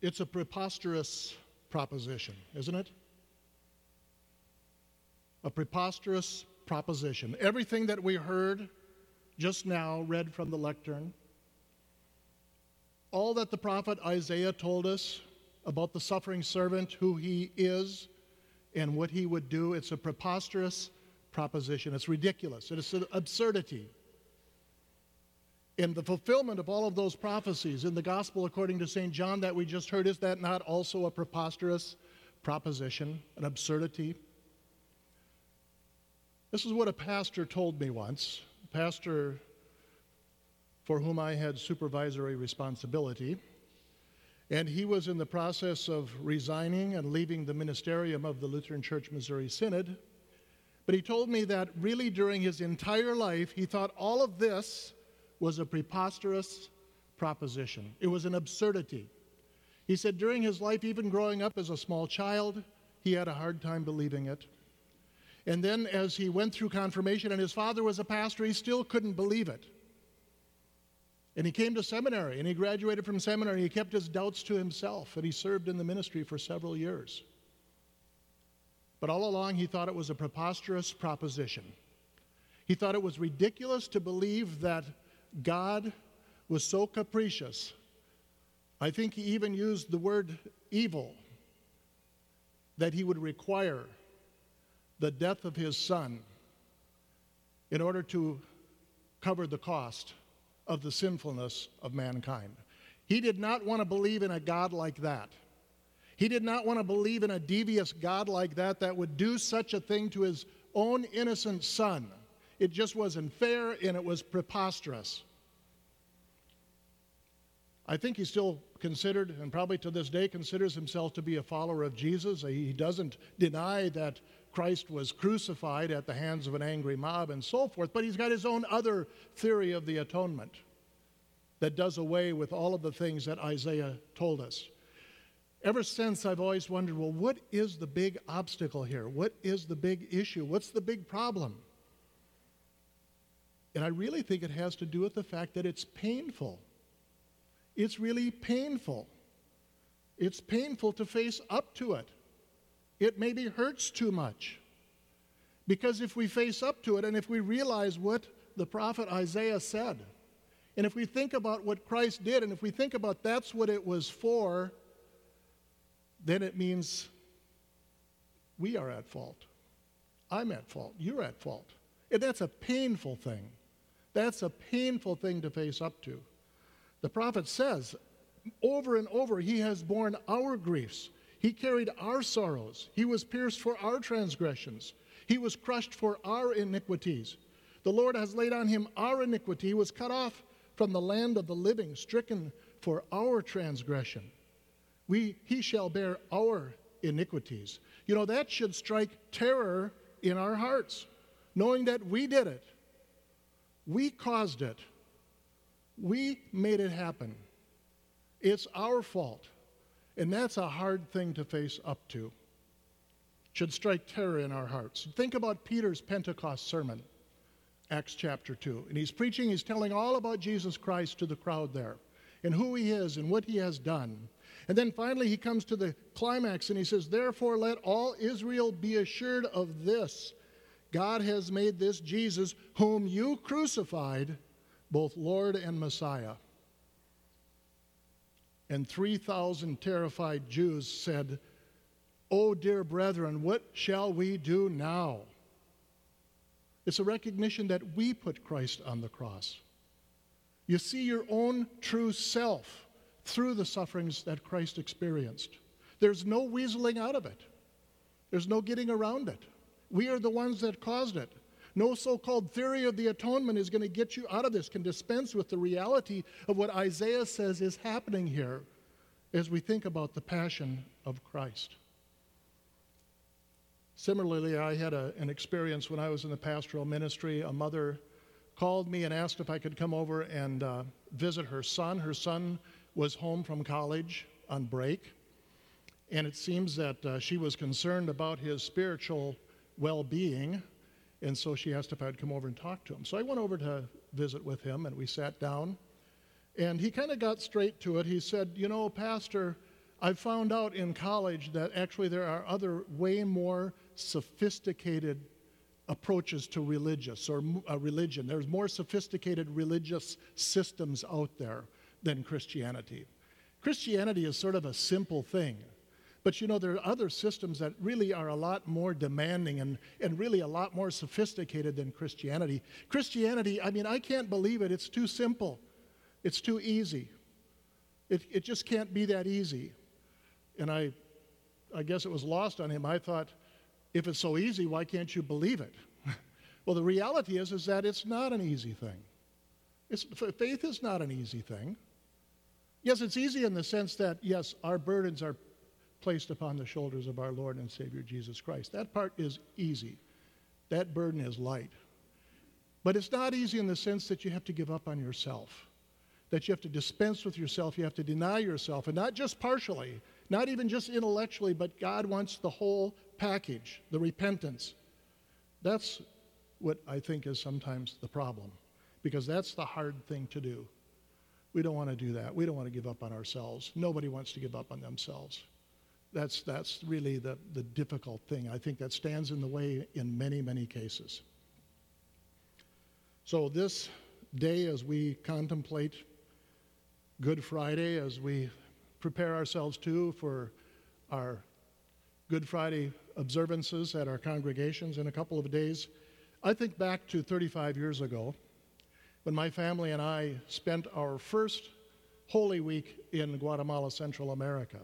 It's a preposterous proposition, isn't it? A preposterous proposition. Everything that we heard just now, read from the lectern, all that the prophet Isaiah told us about the suffering servant, who he is, and what he would do, it's a preposterous proposition. It's ridiculous. It's an absurdity. And the fulfillment of all of those prophecies in the gospel according to St. John that we just heard, is that not also a preposterous proposition, an absurdity? This is what a pastor told me once, a pastor for whom I had supervisory responsibility. And he was in the process of resigning and leaving the ministerium of the Lutheran Church Missouri Synod. But he told me that really during his entire life, he thought all of this was a preposterous proposition. It was an absurdity. He said during his life, even growing up as a small child, he had a hard time believing it. And then as he went through confirmation and his father was a pastor, he still couldn't believe it. And he came to seminary and he graduated from seminary. He kept his doubts to himself and he served in the ministry for several years. But all along he thought it was a preposterous proposition. He thought it was ridiculous to believe that God was so capricious. I think he even used the word evil, that he would require the death of his son in order to cover the cost of the sinfulness of mankind. He did not want to believe in a God like that. He did not want to believe in a devious God like that that would do such a thing to his own innocent son. It just wasn't fair and it was preposterous. I think he still considered, and probably to this day considers himself to be a follower of Jesus. He doesn't deny that Christ was crucified at the hands of an angry mob and so forth, but he's got his own other theory of the atonement that does away with all of the things that Isaiah told us. Ever since, I've always wondered, well, what is the big obstacle here? What is the big issue? What's the big problem? And I really think it has to do with the fact that it's painful. It's really painful. It's painful to face up to it. It maybe hurts too much. Because if we face up to it and if we realize what the prophet Isaiah said, and if we think about what Christ did, and if we think about that's what it was for, then it means we are at fault. I'm at fault. You're at fault. And that's a painful thing. That's a painful thing to face up to. The prophet says over and over, he has borne our griefs. He carried our sorrows. He was pierced for our transgressions. He was crushed for our iniquities. The Lord has laid on him our iniquity. He was cut off from the land of the living, stricken for our transgression. He shall bear our iniquities. You know, that should strike terror in our hearts, knowing that we did it. We caused it. We made it happen. It's our fault. And that's a hard thing to face up to. Should strike terror in our hearts. Think about Peter's Pentecost sermon, Acts chapter 2. And he's preaching, he's telling all about Jesus Christ to the crowd there, and who he is and what he has done. And then finally he comes to the climax and he says, therefore let all Israel be assured of this. God has made this Jesus, whom you crucified, both Lord and Messiah. And 3,000 terrified Jews said, oh, dear brethren, what shall we do now? It's a recognition that we put Christ on the cross. You see your own true self through the sufferings that Christ experienced. There's no weaseling out of it. There's no getting around it. We are the ones that caused it. No so-called theory of the atonement is going to get you out of this, can dispense with the reality of what Isaiah says is happening here as we think about the passion of Christ. Similarly, I had an experience when I was in the pastoral ministry. A mother called me and asked if I could come over and visit her son. Her son was home from college on break, and it seems that she was concerned about his spiritual well-being, and so she asked if I'd come over and talk to him. So I went over to visit with him, and we sat down, and he kind of got straight to it. He said, you know, Pastor, I found out in college that actually there are other way more sophisticated approaches to religion. There's more sophisticated religious systems out there than Christianity. Christianity is sort of a simple thing. But you know, there are other systems that really are a lot more demanding and really a lot more sophisticated than Christianity. Christianity, I mean, I can't believe it. It's too simple. It's too easy. It just can't be that easy. And I guess it was lost on him. I thought, if it's so easy, why can't you believe it? Well, the reality is that it's not an easy thing. Faith is not an easy thing. Yes, it's easy in the sense that, yes, our burdens are placed upon the shoulders of our Lord and Savior Jesus Christ. That part is easy. That burden is light. But it's not easy in the sense that you have to give up on yourself, that you have to dispense with yourself, you have to deny yourself, and not just partially, not even just intellectually, but God wants the whole package, the repentance. That's what I think is sometimes the problem, because that's the hard thing to do. We don't want to do that. We don't want to give up on ourselves. Nobody wants to give up on themselves. That's really the difficult thing. I think that stands in the way in many, many cases. So this day, as we contemplate Good Friday, as we prepare ourselves for our Good Friday observances at our congregations in a couple of days, I think back to 35 years ago when my family and I spent our first Holy Week in Guatemala, Central America.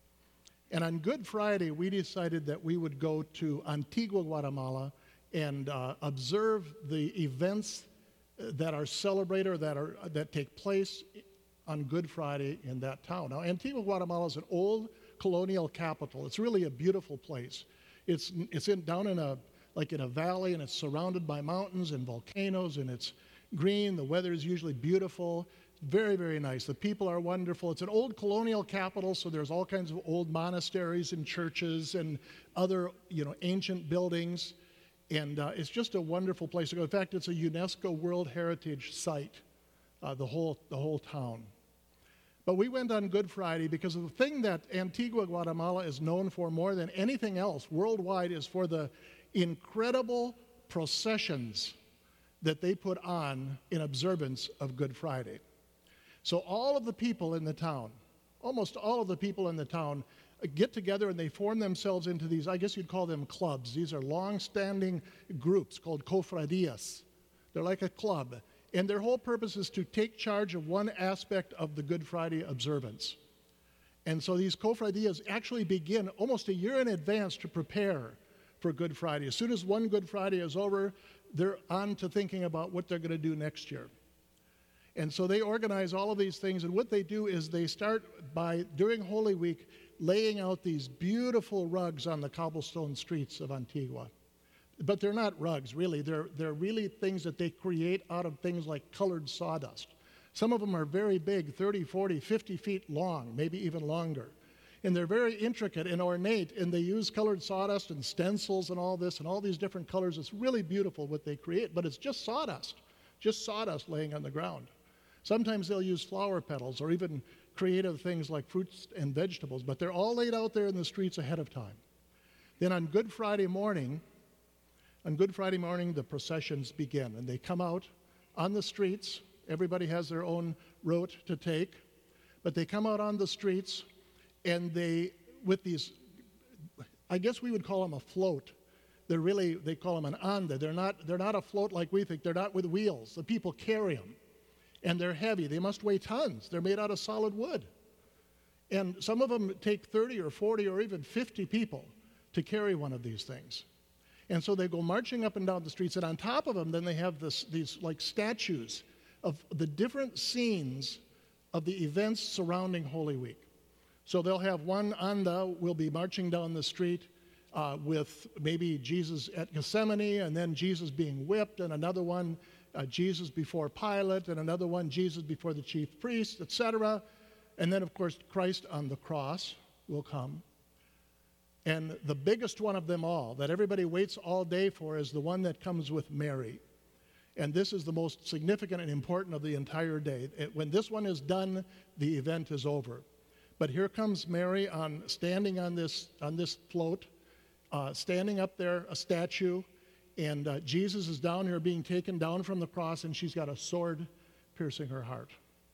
And on Good Friday, we decided that we would go to Antigua, Guatemala, and observe the events that are celebrated or that take place on Good Friday in that town. Now, Antigua, Guatemala is an old colonial capital. It's really a beautiful place. It's down in a valley, and it's surrounded by mountains and volcanoes, and it's green. The weather is usually beautiful. Very, very nice. The people are wonderful. It's an old colonial capital, so there's all kinds of old monasteries and churches and other, ancient buildings. And it's just a wonderful place to go. In fact, it's a UNESCO World Heritage Site, the whole town. But we went on Good Friday because the thing that Antigua, Guatemala is known for more than anything else worldwide is for the incredible processions that they put on in observance of Good Friday. So all of the people in the town, almost all of the people in the town, get together and they form themselves into these, I guess you'd call them clubs. These are long-standing groups called cofradías. They're like a club. And their whole purpose is to take charge of one aspect of the Good Friday observance. And so these cofradías actually begin almost a year in advance to prepare for Good Friday. As soon as one Good Friday is over, they're on to thinking about what they're going to do next year. And so they organize all of these things, and what they do is they start by, during Holy Week, laying out these beautiful rugs on the cobblestone streets of Antigua. But they're not rugs, really. They're really things that they create out of things like colored sawdust. Some of them are very big, 30, 40, 50 feet long, maybe even longer. And they're very intricate and ornate, and they use colored sawdust and stencils and all this and all these different colors. It's really beautiful what they create, but it's just sawdust laying on the ground. Sometimes they'll use flower petals or even creative things like fruits and vegetables, but they're all laid out there in the streets ahead of time. Then on Good Friday morning, the processions begin, and they come out on the streets. Everybody has their own route to take, but they come out on the streets, and with these, I guess we would call them a float. They call them an anda. They're not a float like we think. They're not with wheels. The people carry them, and they're heavy. They must weigh tons. They're made out of solid wood. And some of them take 30 or 40 or even 50 people to carry one of these things. And so they go marching up and down the streets, and on top of them, then they have these like statues of the different scenes of the events surrounding Holy Week. So they'll have one anda will be marching down the street with maybe Jesus at Gethsemane, and then Jesus being whipped, and another one, Jesus before Pilate, and another one, Jesus before the chief priest, etc. And then, of course, Christ on the cross will come. And the biggest one of them all, that everybody waits all day for, is the one that comes with Mary. And this is the most significant and important of the entire day. When this one is done, the event is over. But here comes Mary standing on this float, standing up there, a statue, and Jesus is down here being taken down from the cross, and she's got a sword piercing her heart.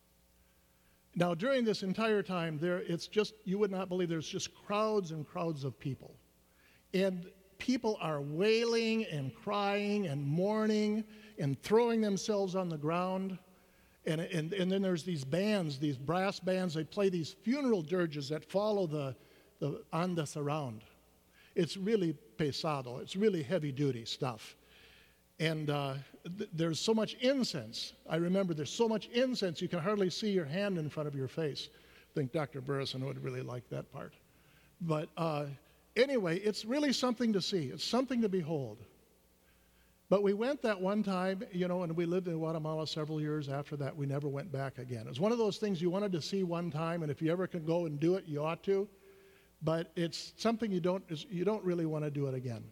Now, during this entire time, it's just, you would not believe, there's just crowds and crowds of people. And people are wailing and crying and mourning and throwing themselves on the ground. And then there's these bands, these brass bands, they play these funeral dirges that follow the andas around. It's really pesado, it's really heavy-duty stuff. And there's so much incense. I remember there's so much incense you can hardly see your hand in front of your face. I think Dr. Burrison would really like that part. But anyway, it's really something to see. It's something to behold. But we went that one time, and we lived in Guatemala several years after that. We never went back again. It was one of those things you wanted to see one time, and if you ever can go and do it, you ought to. But it's something you don't really want to do it again.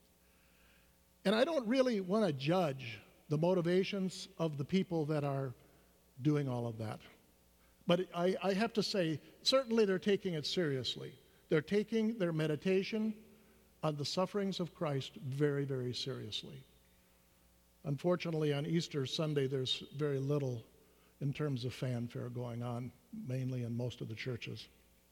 And I don't really want to judge the motivations of the people that are doing all of that. But I have to say, certainly they're taking it seriously. They're taking their meditation on the sufferings of Christ very, very seriously. Unfortunately, on Easter Sunday, there's very little in terms of fanfare going on, mainly in most of the churches.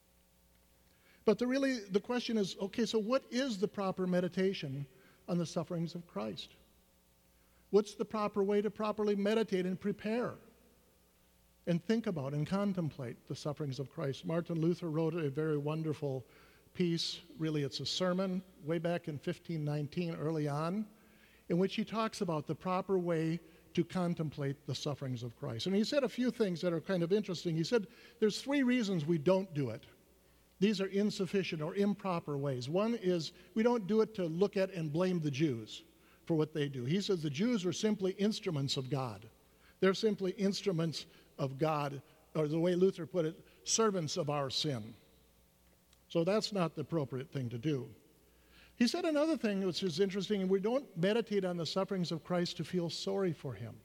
But the question is, okay, so what is the proper meditation on the sufferings of Christ? What's the proper way to properly meditate and prepare and think about and contemplate the sufferings of Christ? Martin Luther wrote a very wonderful piece, really it's a sermon, way back in 1519, early on, in which he talks about the proper way to contemplate the sufferings of Christ. And he said a few things that are kind of interesting. He said there's 3 reasons we don't do it. These are insufficient or improper ways. One is we don't do it to look at and blame the Jews for what they do. He says the Jews are simply instruments of God. They're simply instruments of God, or the way Luther put it, servants of our sin. So that's not the appropriate thing to do. He said another thing which is interesting, and we don't meditate on the sufferings of Christ to feel sorry for him.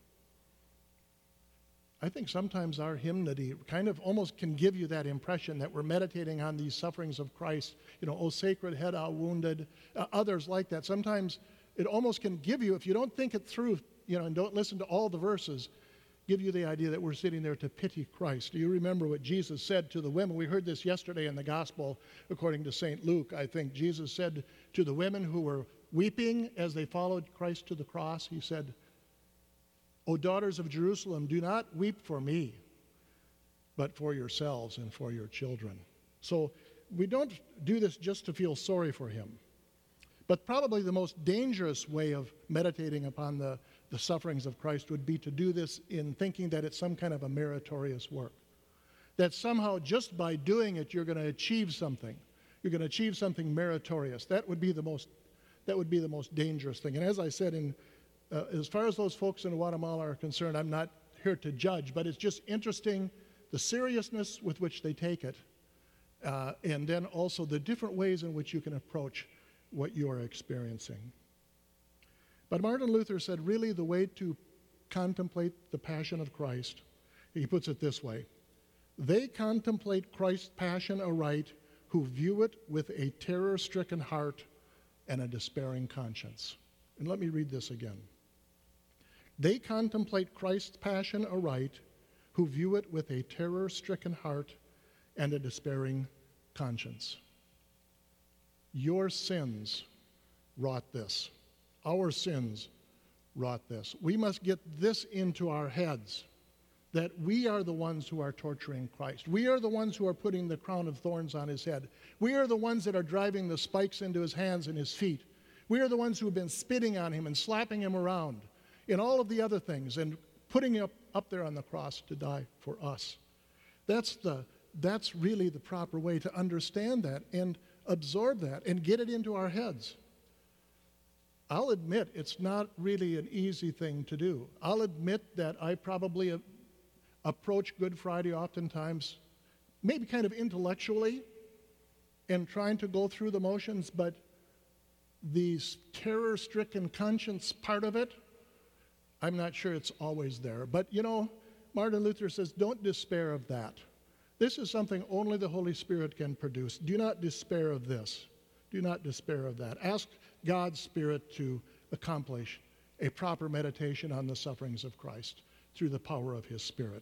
I think sometimes our hymnody kind of almost can give you that impression that we're meditating on these sufferings of Christ. O sacred head, how wounded, others like that. Sometimes it almost can give you, if you don't think it through, and don't listen to all the verses, give you the idea that we're sitting there to pity Christ. Do you remember what Jesus said to the women? We heard this yesterday in the gospel according to St. Luke. I think Jesus said to the women who were weeping as they followed Christ to the cross, he said, O daughters of Jerusalem, do not weep for me, but for yourselves and for your children. So we don't do this just to feel sorry for him. But probably the most dangerous way of meditating upon the sufferings of Christ would be to do this in thinking that it's some kind of a meritorious work. That somehow just by doing it, you're going to achieve something. You're going to achieve something meritorious. That would be the most dangerous thing. And as I said, as far as those folks in Guatemala are concerned, I'm not here to judge, but it's just interesting the seriousness with which they take it, and then also the different ways in which you can approach what you are experiencing. But Martin Luther said, really, the way to contemplate the passion of Christ, he puts it this way: they contemplate Christ's passion aright who view it with a terror-stricken heart and a despairing conscience. And let me read this again. They contemplate Christ's passion aright who view it with a terror-stricken heart and a despairing conscience. Your sins wrought this. Our sins wrought this. We must get this into our heads, that we are the ones who are torturing Christ. We are the ones who are putting the crown of thorns on his head. We are the ones that are driving the spikes into his hands and his feet. We are the ones who have been spitting on him and slapping him around and all of the other things and putting him up there on the cross to die for us. That's really the proper way to understand that and absorb that and get it into our heads. I'll admit it's not really an easy thing to do. I'll admit that I probably approach Good Friday oftentimes maybe kind of intellectually and trying to go through the motions, but the terror-stricken conscience part of it, I'm not sure it's always there. But Martin Luther says, don't despair of that. This is something only the Holy Spirit can produce. Do not despair of this. Do not despair of that. Ask God's Spirit to accomplish a proper meditation on the sufferings of Christ through the power of his Spirit.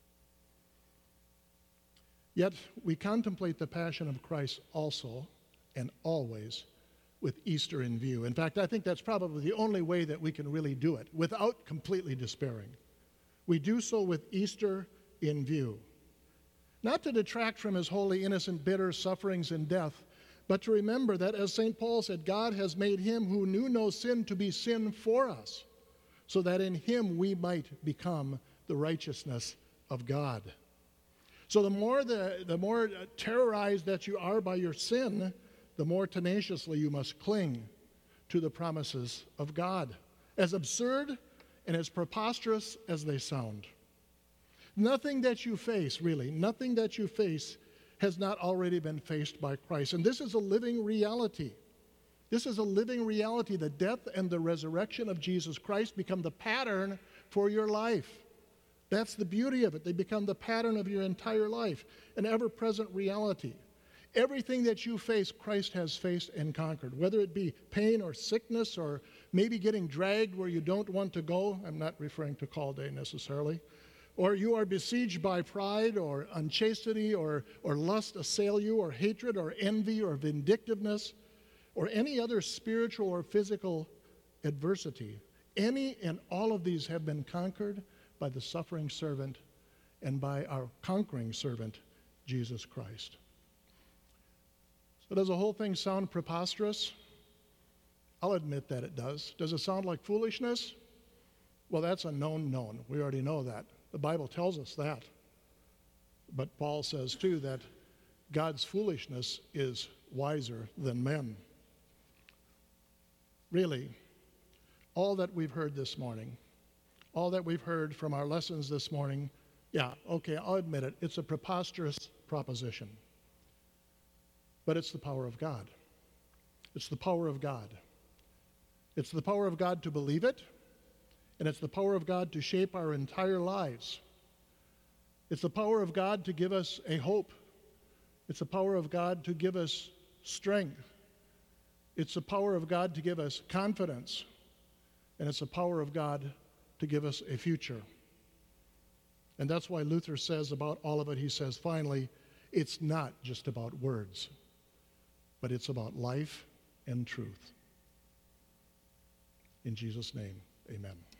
Yet we contemplate the passion of Christ also and always with Easter in view. In fact, I think that's probably the only way that we can really do it without completely despairing. We do so with Easter in view. Not to detract from his holy, innocent, bitter sufferings and death, but to remember that, as St. Paul said, God has made him who knew no sin to be sin for us, so that in him we might become the righteousness of God. So the more terrorized that you are by your sin, the more tenaciously you must cling to the promises of God, as absurd and as preposterous as they sound. Nothing that you face, really, nothing that you face has not already been faced by Christ. And this is a living reality. This is a living reality. The death and the resurrection of Jesus Christ become the pattern for your life. That's the beauty of it. They become the pattern of your entire life, an ever-present reality. Everything that you face, Christ has faced and conquered, whether it be pain or sickness or maybe getting dragged where you don't want to go. I'm not referring to call day necessarily. Or you are besieged by pride or unchastity or lust assail you, or hatred or envy or vindictiveness or any other spiritual or physical adversity. Any and all of these have been conquered by the suffering servant and by our conquering servant, Jesus Christ. So does the whole thing sound preposterous? I'll admit that it does. Does it sound like foolishness? Well, that's a known. We already know that. The Bible tells us that. But Paul says, too, that God's foolishness is wiser than men. Really, all that we've heard this morning, all that we've heard from our lessons this morning, yeah, okay, I'll admit it, it's a preposterous proposition. But it's the power of God. It's the power of God. It's the power of God to believe it, and it's the power of God to shape our entire lives. It's the power of God to give us a hope. It's the power of God to give us strength. It's the power of God to give us confidence. And it's the power of God to give us a future. And that's why Luther says about all of it, he says, finally, it's not just about words, but it's about life and truth. In Jesus' name, amen.